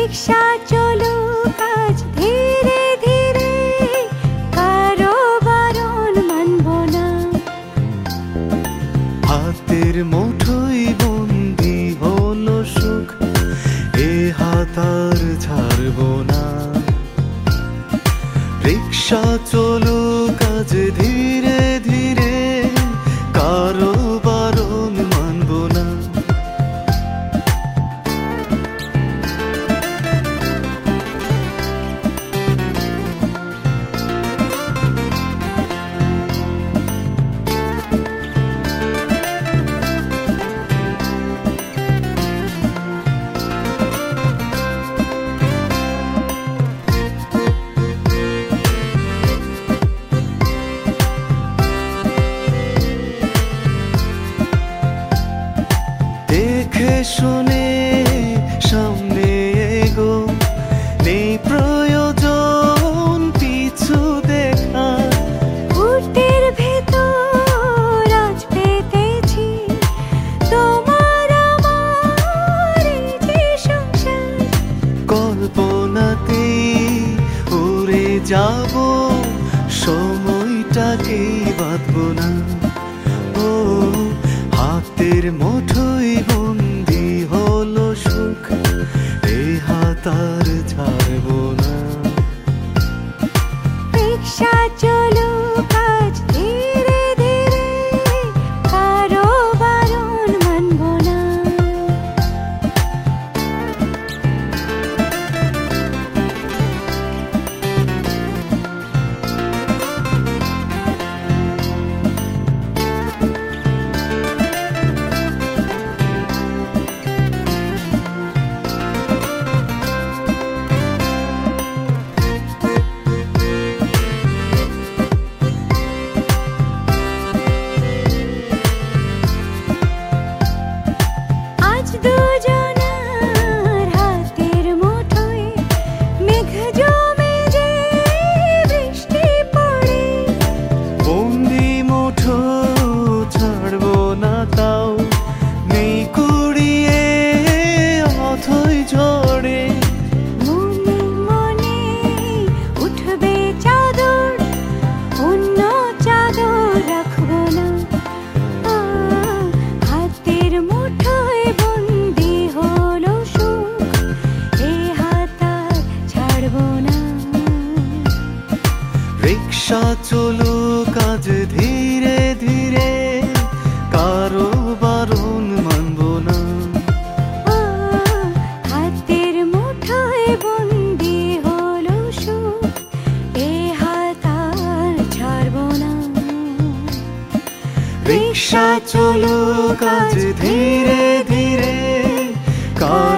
রিক্সা চলুক আজ ধীরে ধীরে, কারো বারণ মানব না। হাতের মুঠোয় বন্দি হলো সুখ, এ হাত আর ছাড়ব না। রিক্সা চলুক আজ ধীরে ধীরে, কারো বারণ মানব না। দেখে শুনে সামনে এগো, নেই প্রয়োজন পিছু দেখা। বুটের ভেতর আজ পেতেছি তোমার আমার এই যে সংসার। কল্পনাতেই উড়ে যাব, সময়টাকেই বাঁধব না। ও হাতের মুঠোয় বন্দি হলো সুখ, এই হাত আর ছাড়ব না। রিক্সা চলুক আজ ধীরে ধীরে, কারো বারণ মানব না। আজ দুজনার হাতের মুঠোয় মেঘ জমে যে বৃষ্টি পড়ে। বন্দি মুঠো ছাড়ব না, তাও নেই কুড়িয়ে অথই ঝড়ে। মনে মনে উঠবে চাদর, অন্য চাদর রাখব না। হাতের মুঠোয় বন্দি হলো সুখ, এ হাত আর ছাড়ব না। রিক্সা চলুক আজ ধীরে ধীরে, কারো বারণ মানব না। হাতের মুঠোয় বন্দি হলো সুখ, এ হাত আর ছাড়ব না। রিক্সা চলুক আজ ধীরে ধীরে, কারো